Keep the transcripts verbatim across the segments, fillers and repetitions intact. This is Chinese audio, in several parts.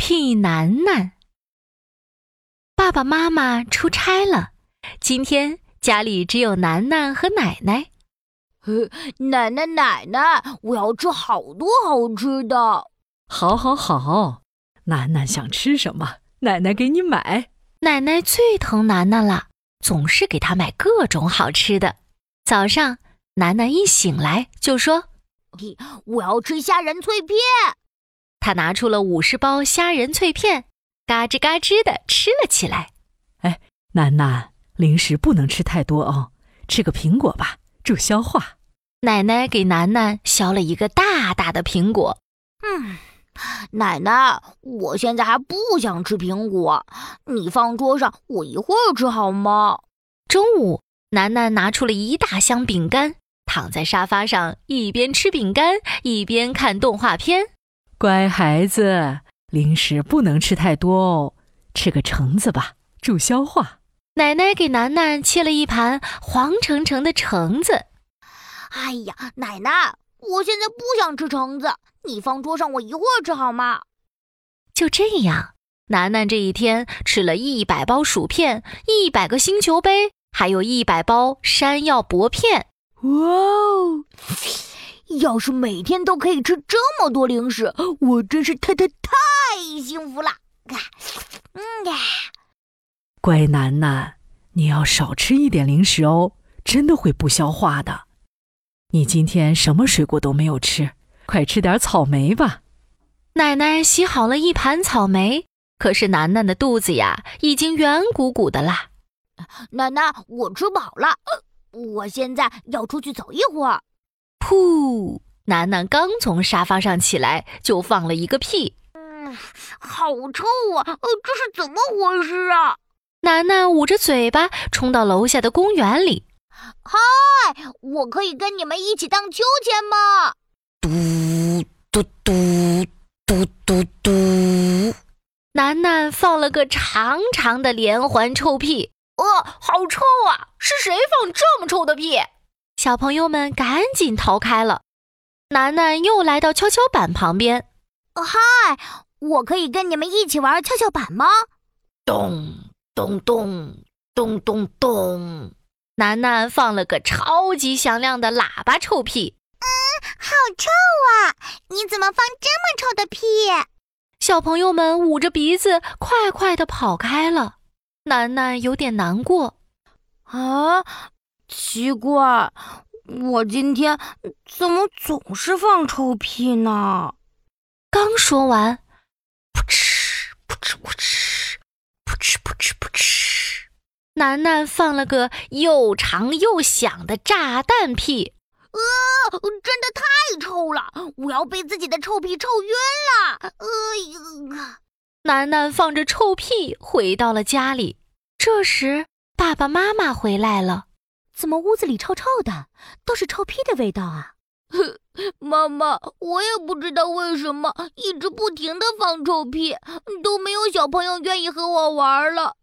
屁楠楠。爸爸妈妈出差了，今天家里只有楠楠和奶奶。 呃，奶奶奶奶，我要吃好多好吃的。 好好好，楠楠想吃什么，奶奶给你买。 奶奶最疼楠楠了，总是给她买各种好吃的。早上，楠楠一醒来就说：“ 我要吃虾仁脆片。” 她拿出了五十包虾仁脆片，嘎吱嘎吱地吃了起来。 哎，楠楠，零食不能吃太多哦，吃个苹果吧，助消化。 奶奶给楠楠削了一个大大的苹果。 嗯，奶奶，我现在还不想吃苹果，你放桌上，我一会儿吃好吗？ 中午，楠楠拿出了一大箱饼干，躺在沙发上，一边吃饼干，一边看动画片。 乖孩子，零食不能吃太多哦，吃个橙子吧，助消化。 奶奶给楠楠切了一盘黄澄澄的橙子。 哎呀，奶奶，我现在不想吃橙子，你放桌上，我一会儿吃好吗？ 就这样，楠楠这一天吃了一百包薯片，一百个星球杯，还有一百包山药薄片。 哇哦！要是每天都可以吃这么多零食，我真是太太太幸福了。嗯呀， 乖楠楠，你要少吃一点零食哦，真的会不消化的。你今天什么水果都没有吃，快吃点草莓吧。 奶奶洗好了一盘草莓，可是楠楠的肚子呀，已经圆鼓鼓的啦。 奶奶，我吃饱了，我现在要出去走一会儿。 噗！楠楠刚从沙发上起来，就放了一个屁。 嗯，好臭啊！呃，这是怎么回事啊？ 楠楠捂着嘴巴冲到楼下的公园里。 嗨，我可以跟你们一起荡秋千吗？ 嘟嘟嘟嘟嘟嘟。楠楠放了个长长的连环臭屁。 呃，好臭啊！是谁放这么臭的屁？ 小朋友们赶紧逃开了。楠楠又来到跷跷板旁边。 嗨，我可以跟你们一起玩跷跷板吗？ 咚咚咚咚咚咚。楠楠放了个超级响亮的喇叭臭屁。 嗯，好臭啊！你怎么放这么臭的屁？ 小朋友们捂着鼻子快快地跑开了。楠楠有点难过。 啊，奇怪，我今天怎么总是放臭屁呢？ 刚说完，噗嗤噗嗤噗嗤噗嗤噗嗤噗嗤，楠楠放了个又长又响的炸弹屁。 呃，真的太臭了，我要被自己的臭屁臭晕了。呃呀！ 楠楠放着臭屁回到了家里。这时，爸爸妈妈回来了。 怎么屋子里臭臭的，都是臭屁的味道啊？ 妈妈，我也不知道为什么一直不停地放臭屁，都没有小朋友愿意和我玩了。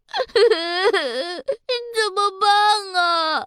怎么办啊？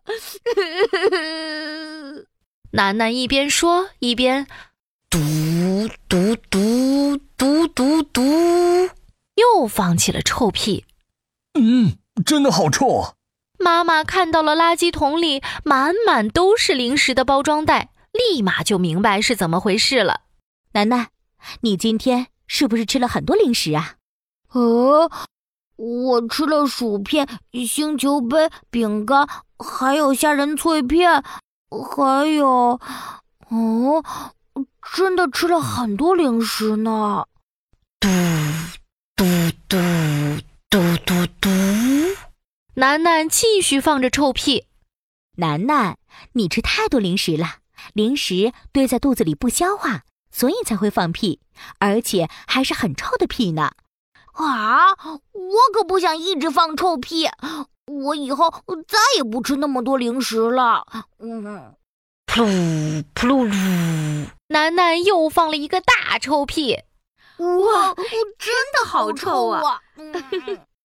楠楠一边说一边嘟嘟嘟嘟嘟嘟，又放起了臭屁。 嗯，真的好臭啊！ 妈妈看到了垃圾桶里满满都是零食的包装袋，立马就明白是怎么回事了。 楠楠，你今天是不是吃了很多零食啊？ 呃，我吃了薯片、星球杯、饼干，还有虾仁脆片，还有……哦，真的吃了很多零食呢。 嘟嘟嘟嘟嘟嘟。楠楠继续放着臭屁。 楠楠，你吃太多零食了，零食堆在肚子里不消化，所以才会放屁，而且还是很臭的屁呢。 啊，我可不想一直放臭屁，我以后再也不吃那么多零食了。嗯， 噗噜噗噜噜，楠楠又放了一个大臭屁。 哇，真的好臭啊！嗯